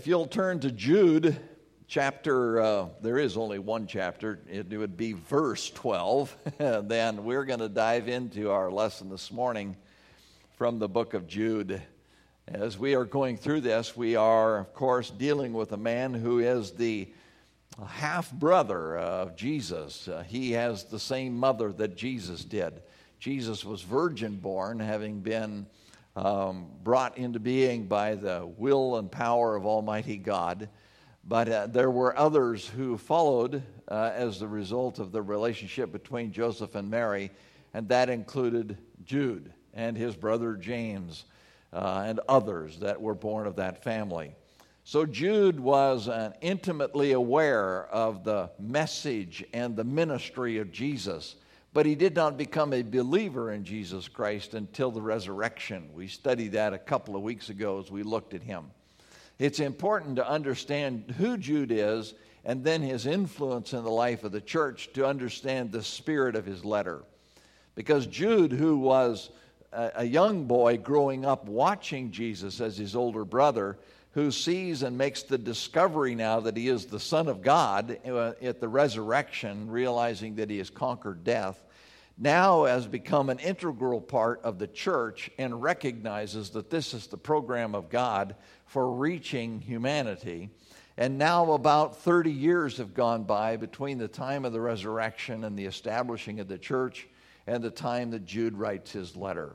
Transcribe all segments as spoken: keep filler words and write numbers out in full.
If you'll turn to Jude, chapter, uh, there is only one chapter, it would be verse twelve, then we're going to dive into our lesson this morning from the book of Jude. As we are going through this, we are, of course, dealing with a man who is the half-brother of Jesus. Uh, he has the same mother that Jesus did. Jesus was virgin-born, having been Um, brought into being by the will and power of Almighty God. But uh, there were others who followed uh, as the result of the relationship between Joseph and Mary, and that included Jude and his brother James uh, and others that were born of that family. So Jude was uh, intimately aware of the message and the ministry of Jesus. But he did not become a believer in Jesus Christ until the resurrection. We studied that a couple of weeks ago as we looked at him. It's important to understand who Jude is and then his influence in the life of the church to understand the spirit of his letter. Because Jude, who was a, a young boy growing up watching Jesus as his older brother, who sees and makes the discovery now that he is the Son of God at the resurrection, realizing that he has conquered death, now has become an integral part of the church and recognizes that this is the program of God for reaching humanity. And now about thirty years have gone by between the time of the resurrection and the establishing of the church and the time that Jude writes his letter.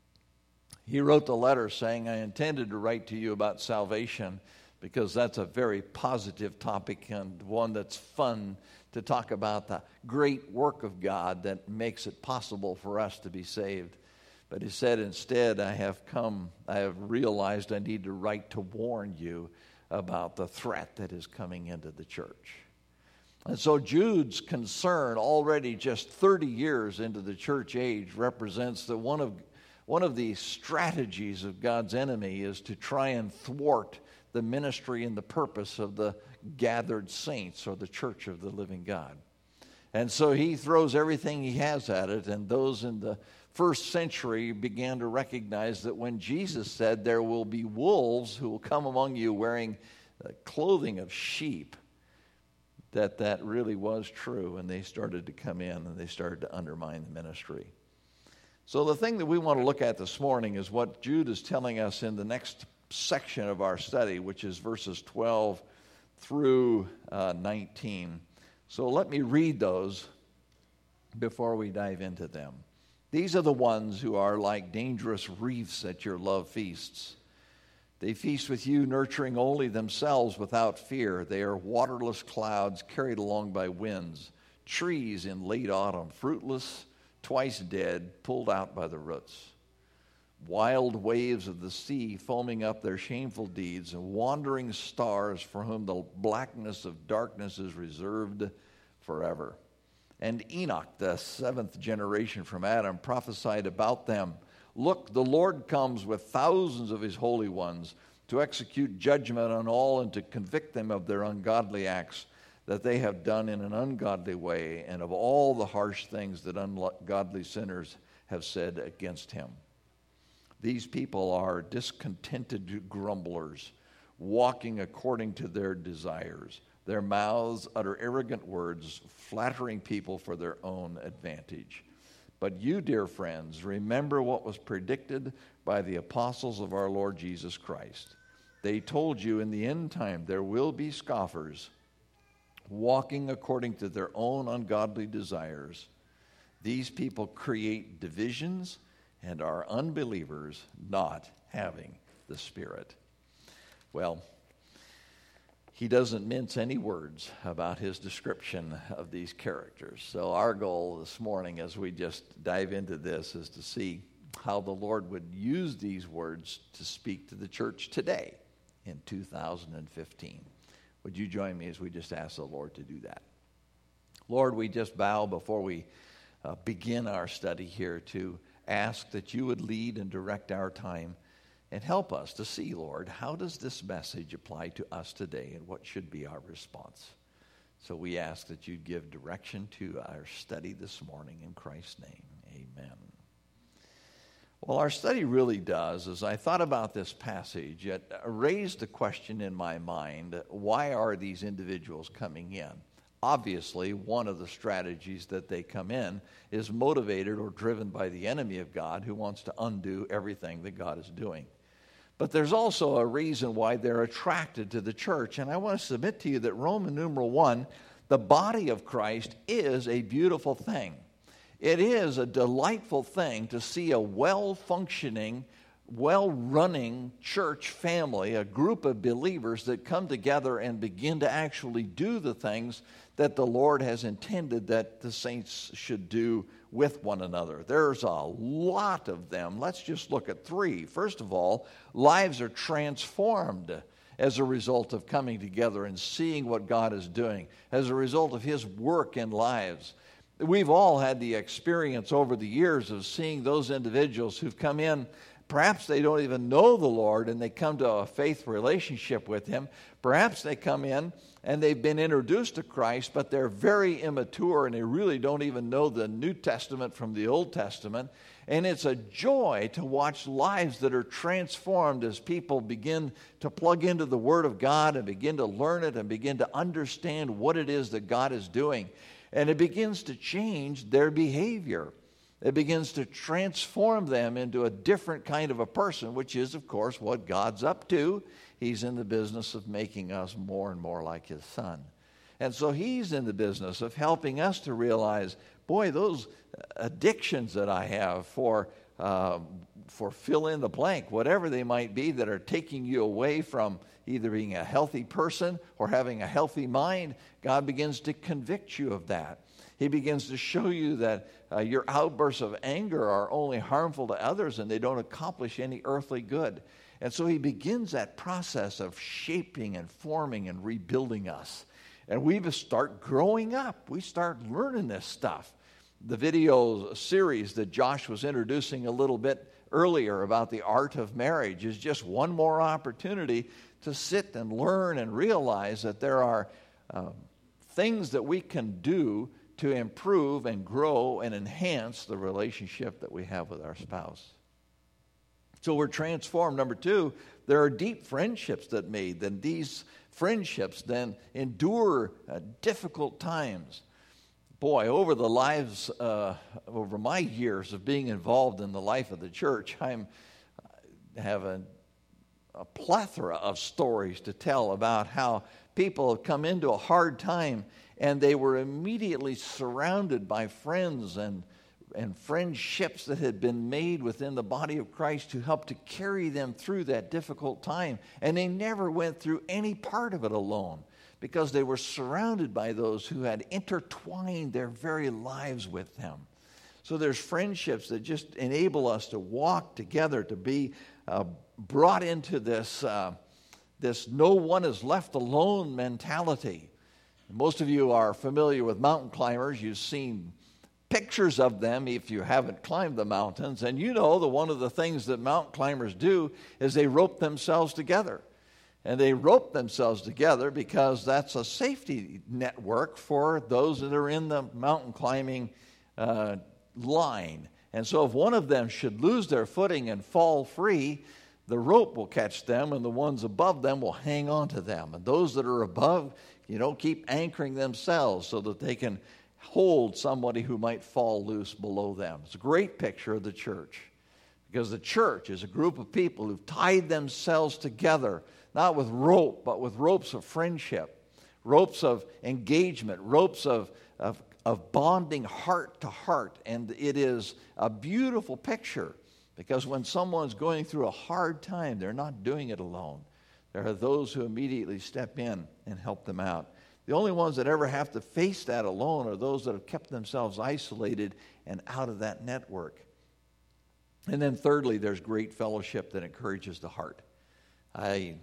He wrote the letter saying, I intended to write to you about salvation because that's a very positive topic and one that's fun to talk about, the great work of God that makes it possible for us to be saved. But he said, instead, I have come, I have realized I need to write to warn you about the threat that is coming into the church. And so Jude's concern, already just thirty years into the church age, represents that one of One of the strategies of God's enemy is to try and thwart the ministry and the purpose of the gathered saints or the church of the living God. And so he throws everything he has at it, and those in the first century began to recognize that when Jesus said there will be wolves who will come among you wearing the clothing of sheep, that that really was true, and they started to come in and they started to undermine the ministry. So the thing that we want to look at this morning is what Jude is telling us in the next section of our study, which is verses twelve through uh, nineteen. So let me read those before we dive into them. These are the ones who are like dangerous reefs at your love feasts. They feast with you, nurturing only themselves without fear. They are waterless clouds carried along by winds, trees in late autumn, fruitless, twice dead, pulled out by the roots. Wild waves of the sea foaming up their shameful deeds, and wandering stars for whom the blackness of darkness is reserved forever. And Enoch, the seventh generation from Adam, prophesied about them. Look, the Lord comes with thousands of his holy ones to execute judgment on all and to convict them of their ungodly acts that they have done in an ungodly way, and of all the harsh things that ungodly sinners have said against him. These people are discontented grumblers, walking according to their desires. Their mouths utter arrogant words, flattering people for their own advantage. But you, dear friends, remember what was predicted by the apostles of our Lord Jesus Christ. They told you in the end time there will be scoffers, walking according to their own ungodly desires. These people create divisions and are unbelievers, not having the Spirit. Well, he doesn't mince any words about his description of these characters. So our goal this morning as we just dive into this is to see how the Lord would use these words to speak to the church today in two thousand fifteen. Would you join me as we just ask the Lord to do that? Lord, we just bow before we uh, begin our study here to ask that you would lead and direct our time and help us to see, Lord, how does this message apply to us today and what should be our response? So we ask that you'd give direction to our study this morning in Christ's name. Amen. Well, our study really does. As I thought about this passage, it raised a question in my mind: why are these individuals coming in? Obviously, one of the strategies that they come in is motivated or driven by the enemy of God, who wants to undo everything that God is doing. But there's also a reason why they're attracted to the church. And I want to submit to you that Roman numeral one, the body of Christ, is a beautiful thing. It is a delightful thing to see a well-functioning, well-running church family, a group of believers that come together and begin to actually do the things that the Lord has intended that the saints should do with one another. There's a lot of them. Let's just look at three. First of all, lives are transformed as a result of coming together and seeing what God is doing, as a result of His work in lives. We've all had the experience over the years of seeing those individuals who've come in. Perhaps they don't even know the Lord and they come to a faith relationship with Him. Perhaps they come in and they've been introduced to Christ, but they're very immature and they really don't even know the New Testament from the Old Testament. And it's a joy to watch lives that are transformed as people begin to plug into the Word of God and begin to learn it and begin to understand what it is that God is doing. And it begins to change their behavior. It begins to transform them into a different kind of a person, which is, of course, what God's up to. He's in the business of making us more and more like His Son. And so He's in the business of helping us to realize, boy, those addictions that I have for, uh, for fill in the blank, whatever they might be, that are taking you away from either being a healthy person or having a healthy mind, God begins to convict you of that. He begins to show you that uh, your outbursts of anger are only harmful to others and they don't accomplish any earthly good. And so He begins that process of shaping and forming and rebuilding us. And we just start growing up. We start learning this stuff. The video series that Josh was introducing a little bit earlier about the art of marriage is just one more opportunity to sit and learn and realize that there are uh, things that we can do to improve and grow and enhance the relationship that we have with our spouse. So we're transformed. Number two, there are deep friendships that made. Then these friendships then endure uh, difficult times. Boy, over the lives, uh, over my years of being involved in the life of the church, I'm I have a, a plethora of stories to tell about how people have come into a hard time and they were immediately surrounded by friends and, and friendships that had been made within the body of Christ to help to carry them through that difficult time. And they never went through any part of it alone because they were surrounded by those who had intertwined their very lives with them. So there's friendships that just enable us to walk together, to be uh, brought into this, uh, this no one is left alone mentality. Most of you are familiar with mountain climbers. You've seen pictures of them if you haven't climbed the mountains. And you know that one of the things that mountain climbers do is they rope themselves together. And they rope themselves together because that's a safety network for those that are in the mountain climbing uh, line. And so if one of them should lose their footing and fall free, the rope will catch them and the ones above them will hang on to them. And those that are above, you know, keep anchoring themselves so that they can hold somebody who might fall loose below them. It's a great picture of the church because the church is a group of people who've tied themselves together, not with rope, but with ropes of friendship, ropes of engagement, ropes of, of, of bonding heart to heart. And it is a beautiful picture because when someone's going through a hard time, they're not doing it alone. There are those who immediately step in and help them out. The only ones that ever have to face that alone are those that have kept themselves isolated and out of that network. And then thirdly, there's great fellowship that encourages the heart. I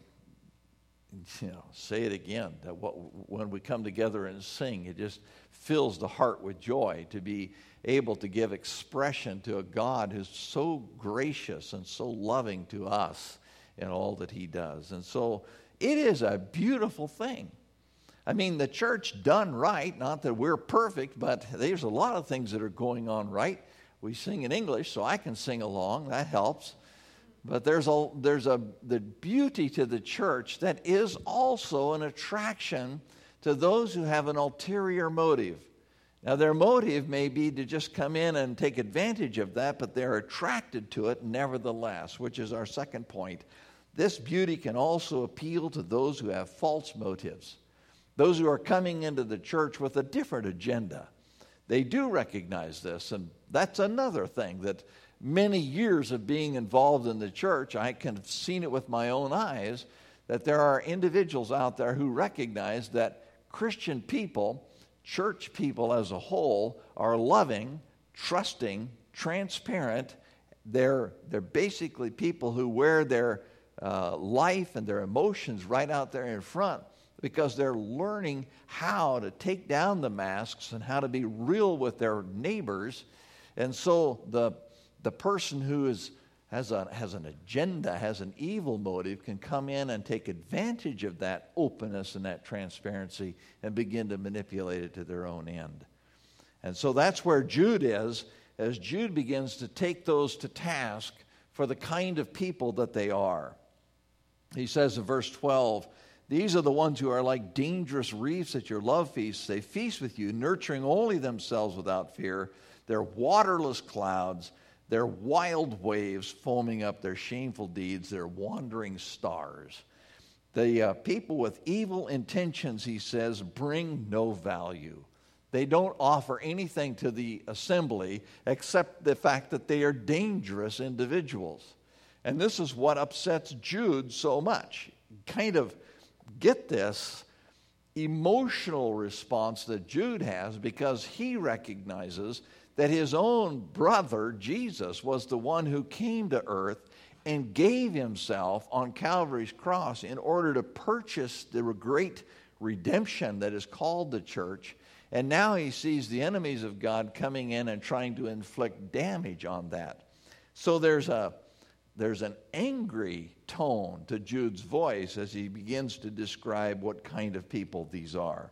you know, say it again, that what, when we come together and sing, it just fills the heart with joy to be able to give expression to a God who's so gracious and so loving to us in all that He does. And so it is a beautiful thing. I mean, the church done right, not that we're perfect, but there's a lot of things that are going on right. We sing in English, so I can sing along. That helps. But there's a there's a the beauty to the church that is also an attraction to those who have an ulterior motive. Now, their motive may be to just come in and take advantage of that, but they're attracted to it nevertheless, which is our second point. This beauty can also appeal to those who have false motives, those who are coming into the church with a different agenda. They do recognize this, and that's another thing that many years of being involved in the church, I can have seen it with my own eyes, that there are individuals out there who recognize that Christian people, church people as a whole, are loving, trusting, transparent. They're, they're basically people who wear their uh, life and their emotions right out there in front because they're learning how to take down the masks and how to be real with their neighbors. And so the, the person who is has a has an agenda, has an evil motive, can come in and take advantage of that openness and that transparency and begin to manipulate it to their own end. And so that's where Jude is, as Jude begins to take those to task for the kind of people that they are. He says in verse twelve, "These are the ones who are like dangerous reefs at your love feasts. They feast with you, nurturing only themselves without fear. They're waterless clouds. They're wild waves foaming up their shameful deeds. They're wandering stars." The uh, people with evil intentions, he says, bring no value. They don't offer anything to the assembly except the fact that they are dangerous individuals. And this is what upsets Jude so much. Kind of get this emotional response that Jude has, because he recognizes that his own brother, Jesus, was the one who came to earth and gave himself on Calvary's cross in order to purchase the great redemption that is called the church. And now he sees the enemies of God coming in and trying to inflict damage on that. So there's a there's an angry tone to Jude's voice as he begins to describe what kind of people these are.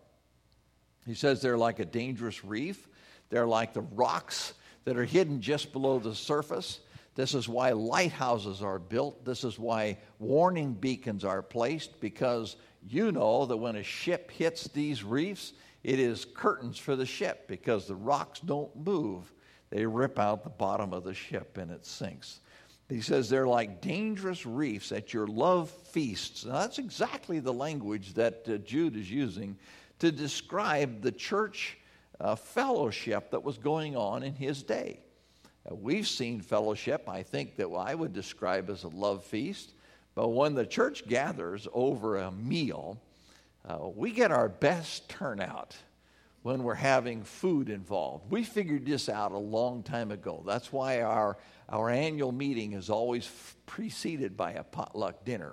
He says they're like a dangerous reef. They're like the rocks that are hidden just below the surface. This is why lighthouses are built. This is why warning beacons are placed, because you know that when a ship hits these reefs, it is curtains for the ship, because the rocks don't move. They rip out the bottom of the ship and it sinks. He says they're like dangerous reefs at your love feasts. Now, that's exactly the language that uh, Jude is using to describe the church Uh, fellowship that was going on in his day. Uh, we've seen fellowship, I think, that I would describe as a love feast. But when the church gathers over a meal, uh, we get our best turnout when we're having food involved. We figured this out a long time ago. That's why our, our annual meeting is always f- preceded by a potluck dinner.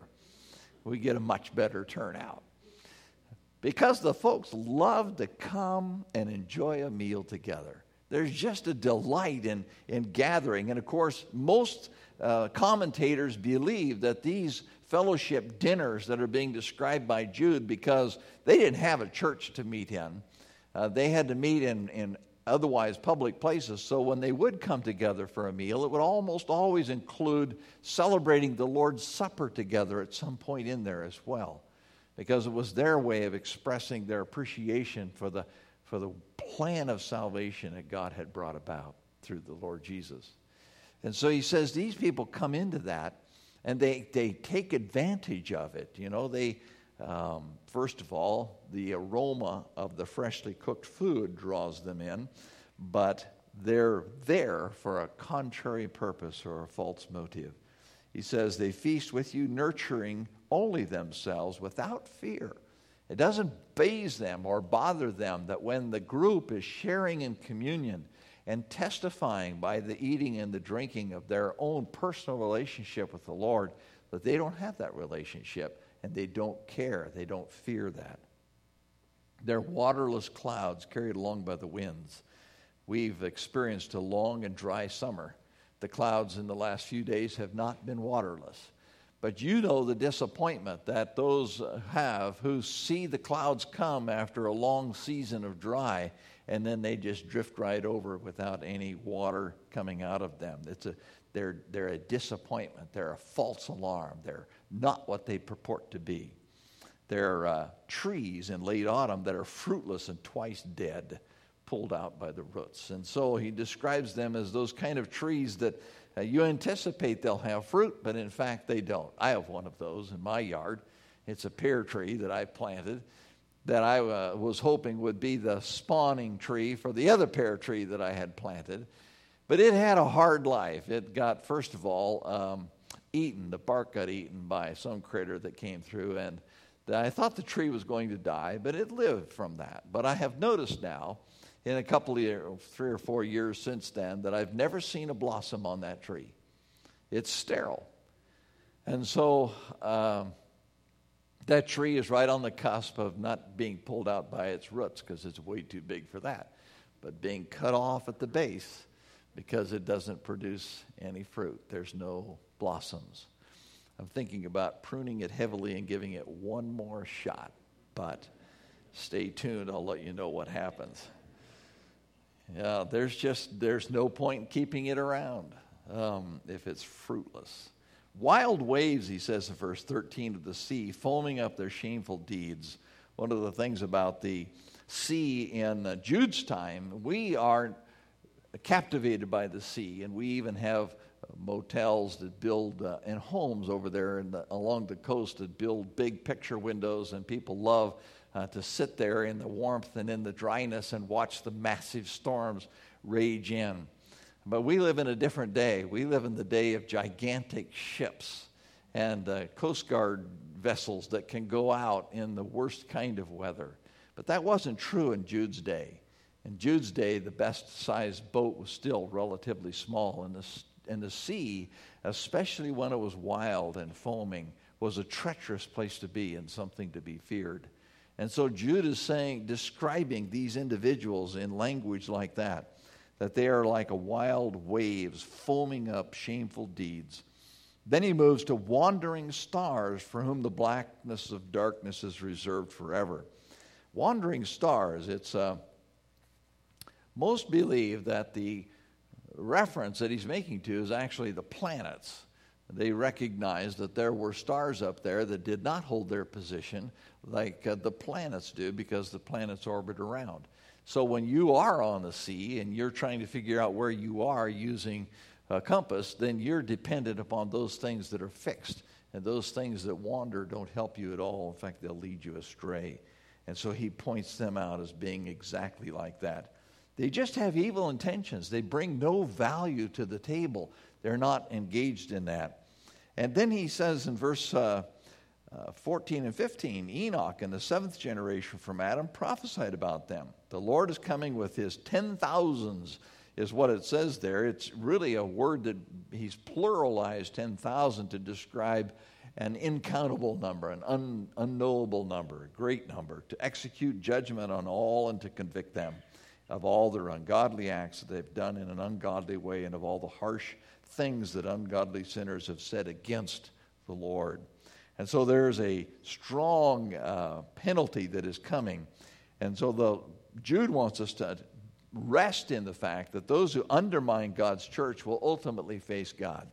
We get a much better turnout, because the folks love to come and enjoy a meal together. There's just a delight in, in gathering. And of course, most uh, commentators believe that these fellowship dinners that are being described by Jude, because they didn't have a church to meet in, uh, they had to meet in, in otherwise public places. So when they would come together for a meal, it would almost always include celebrating the Lord's Supper together at some point in there as well, because it was their way of expressing their appreciation for the for the plan of salvation that God had brought about through the Lord Jesus. And so he says these people come into that, and they, they take advantage of it. You know, they, um, first of all, the aroma of the freshly cooked food draws them in, but they're there for a contrary purpose or a false motive. He says they feast with you, nurturing only themselves without fear. It doesn't faze them or bother them that when the group is sharing in communion and testifying by the eating and the drinking of their own personal relationship with the Lord, that they don't have that relationship and they don't care. They don't fear that. They're waterless clouds carried along by the winds. We've experienced a long and dry summer. The clouds in the last few days have not been waterless. But you know the disappointment that those have who see the clouds come after a long season of dry, and then they just drift right over without any water coming out of them. It's a, they're, they're a disappointment. They're a false alarm. They're not what they purport to be. They're uh, trees in late autumn that are fruitless and twice dead, pulled out by the roots. And so he describes them as those kind of trees that uh, you anticipate they'll have fruit, but in fact they don't. I have one of those in my yard. It's a pear tree that I planted that I uh, was hoping would be the spawning tree for the other pear tree that I had planted. But it had a hard life. It got, first of all, um, eaten. The bark got eaten by some critter that came through, and I thought the tree was going to die, but it lived from that. But I have noticed now, in a couple of years, three or four years since then, that I've never seen a blossom on that tree. It's sterile. And so um, that tree is right on the cusp of not being pulled out by its roots because it's way too big for that, but being cut off at the base because it doesn't produce any fruit. There's no blossoms. I'm thinking about pruning it heavily and giving it one more shot, but stay tuned. I'll let you know what happens. Yeah, there's just, there's no point in keeping it around um, if it's fruitless. Wild waves, he says in verse thirteen, of the sea, foaming up their shameful deeds. One of the things about the sea in uh, Jude's time, we are captivated by the sea, and we even have motels that build uh, and homes over there in the, along the coast that build big picture windows, and people love uh, to sit there in the warmth and in the dryness and watch the massive storms rage in. But we live in a different day. We live in the day of gigantic ships and uh, Coast Guard vessels that can go out in the worst kind of weather. But that wasn't true in Jude's day. In Jude's day, the best-sized boat was still relatively small, and the And the sea, especially when it was wild and foaming, was a treacherous place to be and something to be feared. And so Jude is saying, describing these individuals in language like that, that they are like a wild waves foaming up shameful deeds. Then he moves to wandering stars for whom the blackness of darkness is reserved forever. Wandering stars, it's uh, most believe that the reference that he's making to is actually the planets. They recognized that there were stars up there that did not hold their position like uh, the planets do, because the planets orbit around. So when you are on the sea and you're trying to figure out where you are using a compass, then you're dependent upon those things that are fixed. And those things that wander don't help you at all. In fact, they'll lead you astray. And so he points them out as being exactly like that. They just have evil intentions. They bring no value to the table. They're not engaged in that. And then he says in verse uh, uh, fourteen and fifteen, Enoch in the seventh generation from Adam prophesied about them. The Lord is coming with his ten thousands, is what it says there. It's really a word that he's pluralized ten thousand to describe an incountable number, an un, unknowable number, a great number, to execute judgment on all and to convict them of all their ungodly acts that they've done in an ungodly way, and of all the harsh things that ungodly sinners have said against the Lord. And so there's a strong uh, penalty that is coming. And so the Jude wants us to rest in the fact that those who undermine God's church will ultimately face God.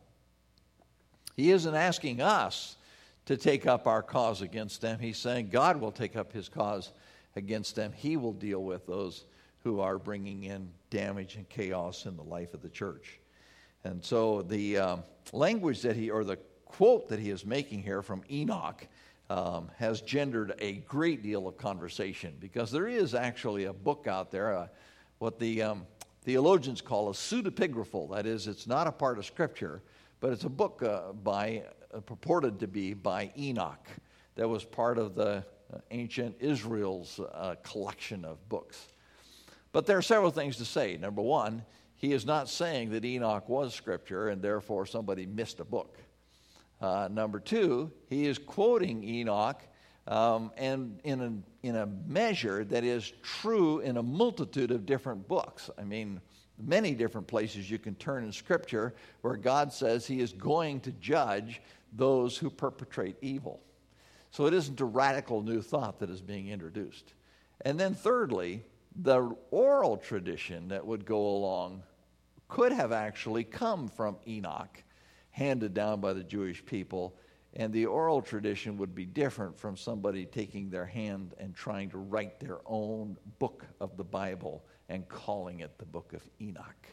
He isn't asking us to take up our cause against them. He's saying God will take up his cause against them. He will deal with those who are bringing in damage and chaos in the life of the church. And so the um, language that he, or the quote that he is making here from Enoch um, has gendered a great deal of conversation, because there is actually a book out there, uh, what the um, theologians call a pseudepigraphal. That is, it's not a part of Scripture, but it's a book uh, by, uh, purported to be by Enoch, that was part of the uh, ancient Israel's uh, collection of books. But there are several things to say. Number one, he is not saying that Enoch was Scripture and therefore somebody missed a book. Uh, number two, he is quoting Enoch um, and in a, in a measure that is true in a multitude of different books. I mean, many different places you can turn in Scripture where God says he is going to judge those who perpetrate evil. So it isn't a radical new thought that is being introduced. And then thirdly, the oral tradition that would go along could have actually come from Enoch, handed down by the Jewish people, and the oral tradition would be different from somebody taking their hand and trying to write their own book of the Bible and calling it the Book of Enoch.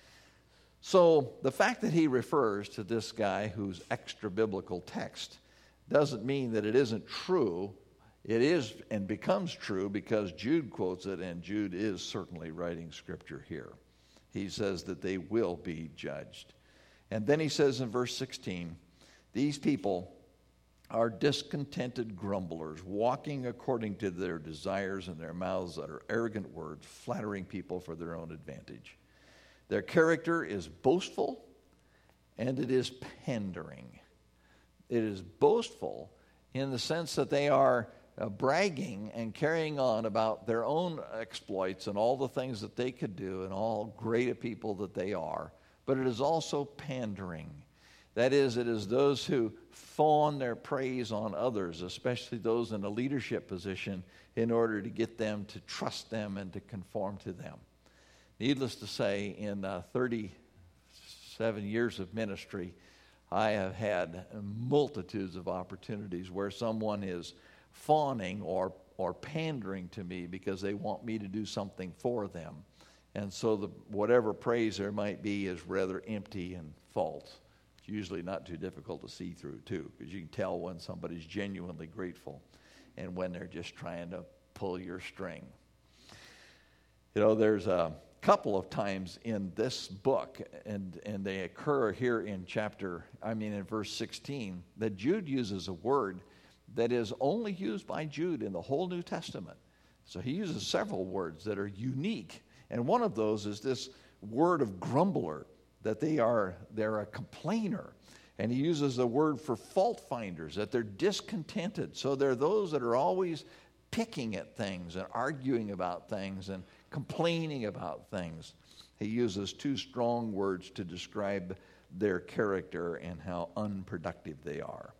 So the fact that he refers to this guy who's extra-biblical text doesn't mean that it isn't true. It is and becomes true because Jude quotes it, and Jude is certainly writing scripture here. He says that they will be judged. And then he says in verse sixteen, these people are discontented grumblers, walking according to their desires, and their mouths utter arrogant words, flattering people for their own advantage. Their character is boastful, and it is pandering. It is boastful in the sense that they are uh, bragging and carrying on about their own exploits and all the things that they could do and all great a people that they are. But it is also pandering. That is, it is those who fawn their praise on others, especially those in a leadership position, in order to get them to trust them and to conform to them. Needless to say, in uh, thirty-seven years of ministry, I have had multitudes of opportunities where someone is fawning or, or pandering to me because they want me to do something for them. And so the, whatever praise there might be is rather empty and false. It's usually not too difficult to see through, too, because you can tell when somebody's genuinely grateful and when they're just trying to pull your string. You know, there's a couple of times in this book, and, and they occur here in chapter, I mean in verse sixteen, that Jude uses a word that is only used by Jude in the whole New Testament. So he uses several words that are unique. And one of those is this word of grumbler, that they are they're a complainer. And he uses the word for fault finders, that they're discontented. So they're those that are always picking at things and arguing about things and complaining about things. He uses two strong words to describe their character and how unproductive they are.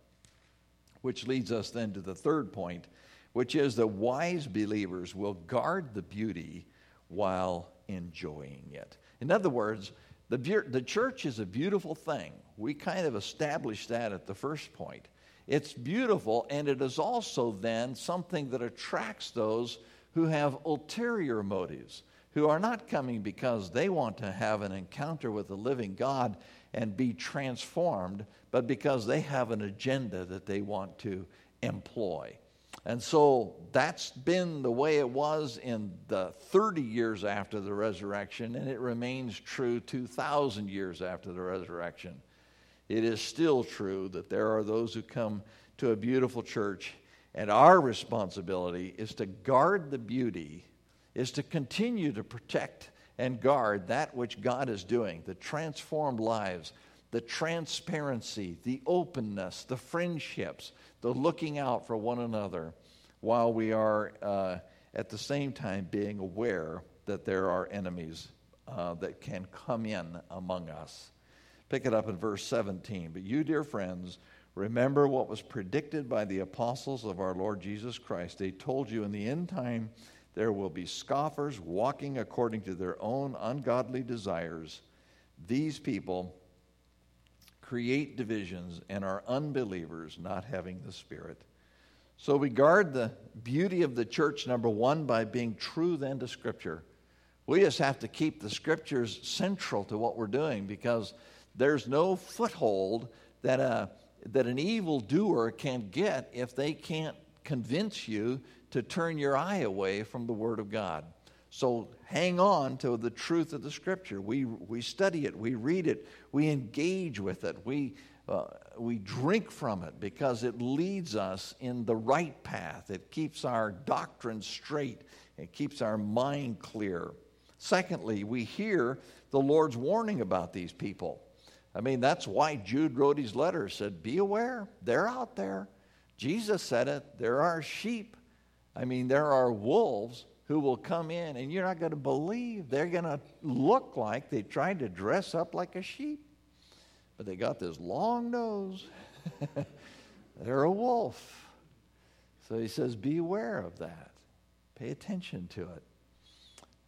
Which leads us then to the third point, which is that wise believers will guard the beauty while enjoying it. In other words, the, the church is a beautiful thing. We kind of established that at the first point. It's beautiful, and it is also then something that attracts those who have ulterior motives, who are not coming because they want to have an encounter with the living God and be transformed, but because they have an agenda that they want to employ. And so that's been the way it was in the thirty years after the resurrection, and it remains true two thousand years after the resurrection. It is still true that there are those who come to a beautiful church, and our responsibility is to guard the beauty, is to continue to protect and guard that which God is doing, the transformed lives, the transparency, the openness, the friendships, the looking out for one another, while we are uh, at the same time being aware that there are enemies uh, that can come in among us. Pick it up in verse seventeen. But you, dear friends, remember what was predicted by the apostles of our Lord Jesus Christ. They told you in the end time there will be scoffers walking according to their own ungodly desires. These people create divisions and are unbelievers, not having the Spirit. So we guard the beauty of the church, number one, by being true then to Scripture. We just have to keep the Scriptures central to what we're doing, because there's no foothold that a, that an evildoer can get if they can't convince you to turn your eye away from the Word of God. So hang on to the truth of the Scripture. We we study it, we read it, we engage with it, we uh, we drink from it, because it leads us in the right path. It keeps our doctrine straight. It keeps our mind clear. Secondly, we hear the Lord's warning about these people. I mean, that's why Jude wrote his letter, said, be aware, they're out there. Jesus said it, there are sheep. I mean, there are wolves who will come in, and you're not going to believe. They're going to look like they tried to dress up like a sheep, but they got this long nose. They're a wolf. So he says, be aware of that. Pay attention to it.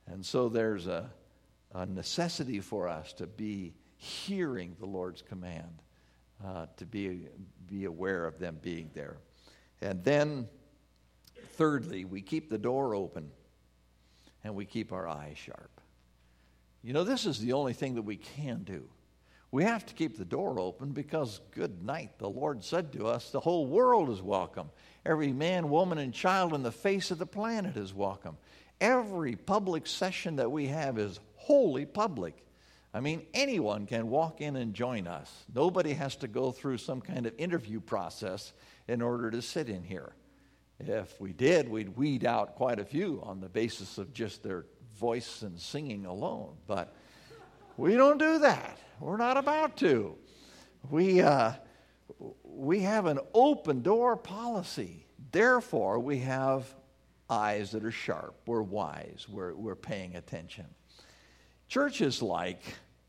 And so there's a, a necessity for us to be hearing the Lord's command, uh, to be, be aware of them being there. And then, thirdly, we keep the door open and we keep our eyes sharp. You know, this is the only thing that we can do. We have to keep the door open because, good night, the Lord said to us, the whole world is welcome. Every man, woman, and child on the face of the planet is welcome. Every public session that we have is wholly public. I mean, anyone can walk in and join us. Nobody has to go through some kind of interview process in order to sit in here. If we did, we'd weed out quite a few on the basis of just their voice and singing alone. But we don't do that. We're not about to. We, uh, we have an open door policy. Therefore, we have eyes that are sharp. We're wise. We're, we're paying attention. Church is like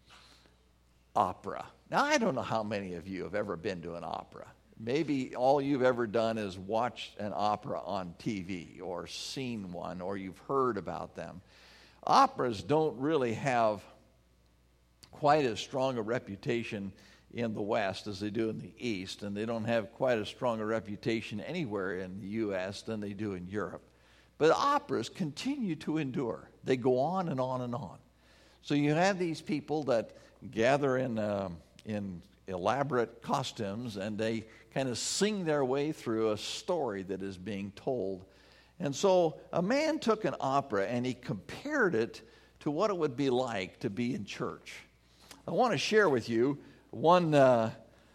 opera. Now, I don't know how many of you have ever been to an opera. Maybe all you've ever done is watch an opera on T V or seen one, or you've heard about them. Operas don't really have quite as strong a reputation in the West as they do in the East, and they don't have quite as strong a reputation anywhere in the U S than they do in Europe. But operas continue to endure. They go on and on and on. So you have these people that gather in uh, in elaborate costumes, and they kind of sing their way through a story that is being told. And so a man took an opera and he compared it to what it would be like to be in church. I want to share with you one, uh,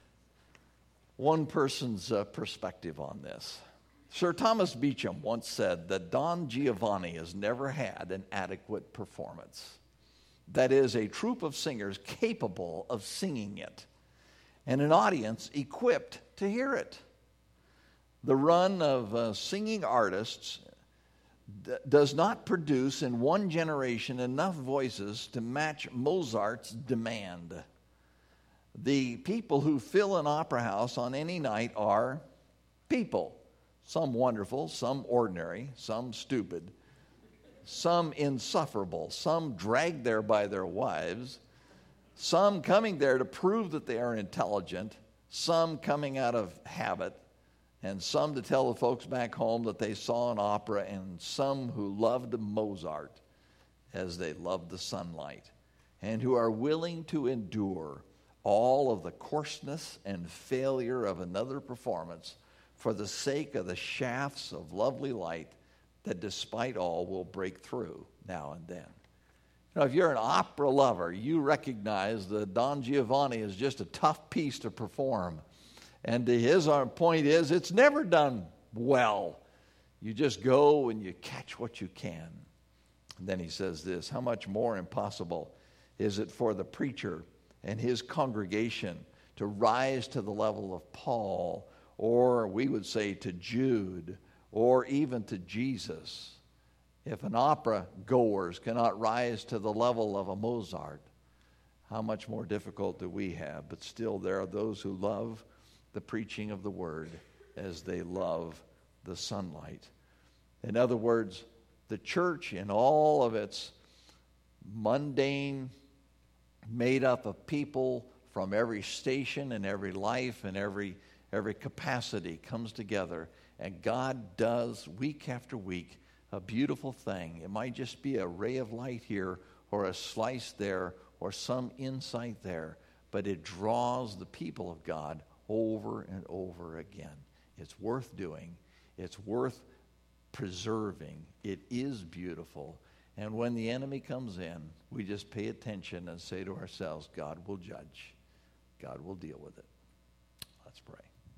one person's uh, perspective on this. Sir Thomas Beecham once said that Don Giovanni has never had an adequate performance. That is, a troupe of singers capable of singing it, and an audience equipped to hear it. The run of uh, singing artists d- does not produce in one generation enough voices to match Mozart's demand. The people who fill an opera house on any night are people, some wonderful, some ordinary, some stupid, some insufferable, some dragged there by their wives, some coming there to prove that they are intelligent, some coming out of habit, and some to tell the folks back home that they saw an opera, and some who loved Mozart as they loved the sunlight, and who are willing to endure all of the coarseness and failure of another performance for the sake of the shafts of lovely light that despite all will break through now and then. You know, if you're an opera lover, you recognize that Don Giovanni is just a tough piece to perform. And his point is, it's never done well. You just go and you catch what you can. And then he says this, how much more impossible is it for the preacher and his congregation to rise to the level of Paul, or we would say to Jude, or even to Jesus? If an opera goers cannot rise to the level of a Mozart, how much more difficult do we have? But still there are those who love the preaching of the word as they love the sunlight. In other words, the church in all of its mundane, made up of people from every station and every life and every, every capacity comes together, and God does week after week a beautiful thing. It might just be a ray of light here or a slice there or some insight there, but it draws the people of God over and over again. It's worth doing. It's worth preserving. It is beautiful. And when the enemy comes in, we just pay attention and say to ourselves, God will judge. God will deal with it. Let's pray.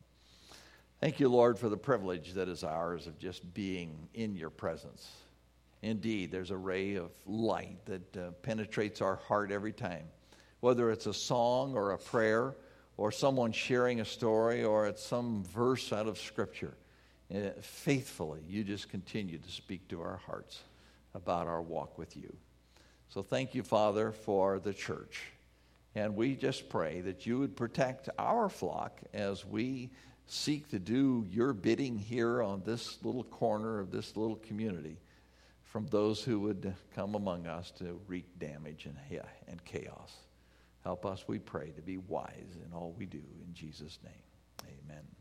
Thank you, Lord, for the privilege that is ours of just being in your presence. Indeed, there's a ray of light that uh, penetrates our heart every time, whether it's a song or a prayer or someone sharing a story or it's some verse out of Scripture. Uh, faithfully, you just continue to speak to our hearts about our walk with you. So thank you, Father, for the church. And we just pray that you would protect our flock as we seek to do your bidding here on this little corner of this little community from those who would come among us to wreak damage and, and chaos. Help us, we pray, to be wise in all we do. In Jesus' name, amen.